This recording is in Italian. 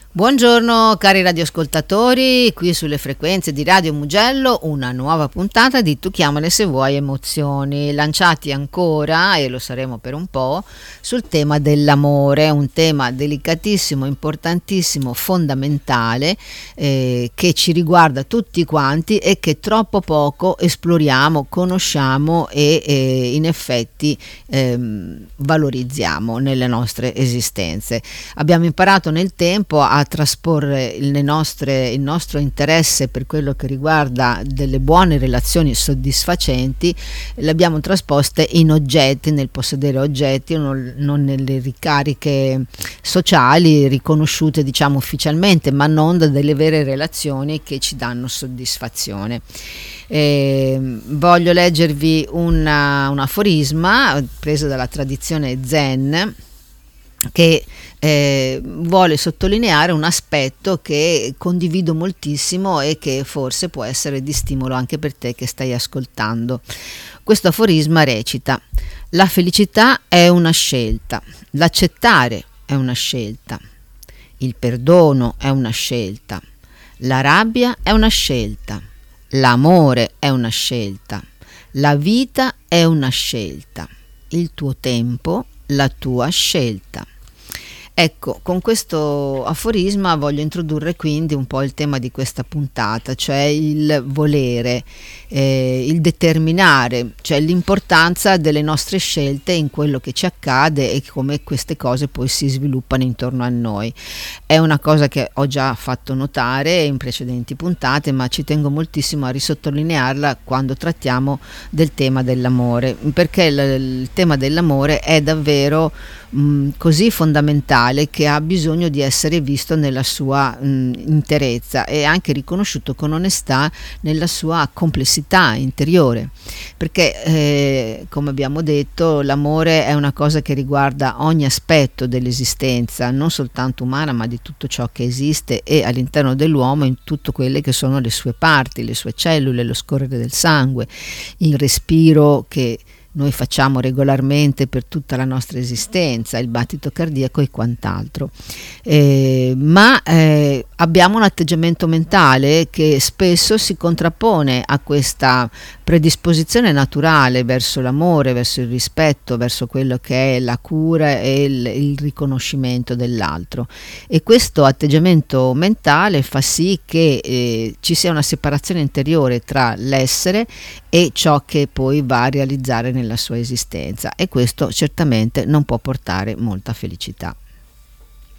Buongiorno cari radioascoltatori, qui sulle frequenze di Radio Mugello una nuova puntata di Tu chiamale se vuoi emozioni, lanciati ancora, e lo saremo per un po', sul tema dell'amore, un tema delicatissimo, importantissimo, fondamentale, che ci riguarda tutti quanti e che troppo poco esploriamo, conosciamo e in effetti valorizziamo nelle nostre esistenze. Abbiamo imparato nel tempo a trasporre il nostro interesse per quello che riguarda delle buone relazioni soddisfacenti, le abbiamo trasposte in oggetti, nel possedere oggetti, non nelle ricariche sociali riconosciute diciamo ufficialmente, ma non da delle vere relazioni che ci danno soddisfazione. Voglio leggervi un aforisma preso dalla tradizione Zen che vuole sottolineare un aspetto che condivido moltissimo e che forse può essere di stimolo anche per te che stai ascoltando. Questo aforisma recita: la felicità è una scelta, l'accettare è una scelta, il perdono è una scelta, la rabbia è una scelta, l'amore è una scelta, la vita è una scelta, il tuo tempo, la tua scelta. Ecco, con questo aforisma voglio introdurre quindi un po' il tema di questa puntata, cioè il volere, il determinare, cioè l'importanza delle nostre scelte in quello che ci accade e come queste cose poi si sviluppano intorno a noi. È una cosa che ho già fatto notare in precedenti puntate, ma ci tengo moltissimo a risottolinearla quando trattiamo del tema dell'amore, perché il tema dell'amore è davvero così fondamentale che ha bisogno di essere visto nella sua interezza e anche riconosciuto con onestà nella sua complessità interiore, perché come abbiamo detto l'amore è una cosa che riguarda ogni aspetto dell'esistenza, non soltanto umana ma di tutto ciò che esiste e all'interno dell'uomo in tutte quelle che sono le sue parti, le sue cellule, lo scorrere del sangue, il respiro che noi facciamo regolarmente per tutta la nostra esistenza, il battito cardiaco e quant'altro, ma abbiamo un atteggiamento mentale che spesso si contrappone a questa predisposizione naturale verso l'amore, verso il rispetto, verso quello che è la cura e il riconoscimento dell'altro, e questo atteggiamento mentale fa sì che ci sia una separazione interiore tra l'essere e ciò che poi va a realizzare nella sua esistenza, e questo certamente non può portare molta felicità.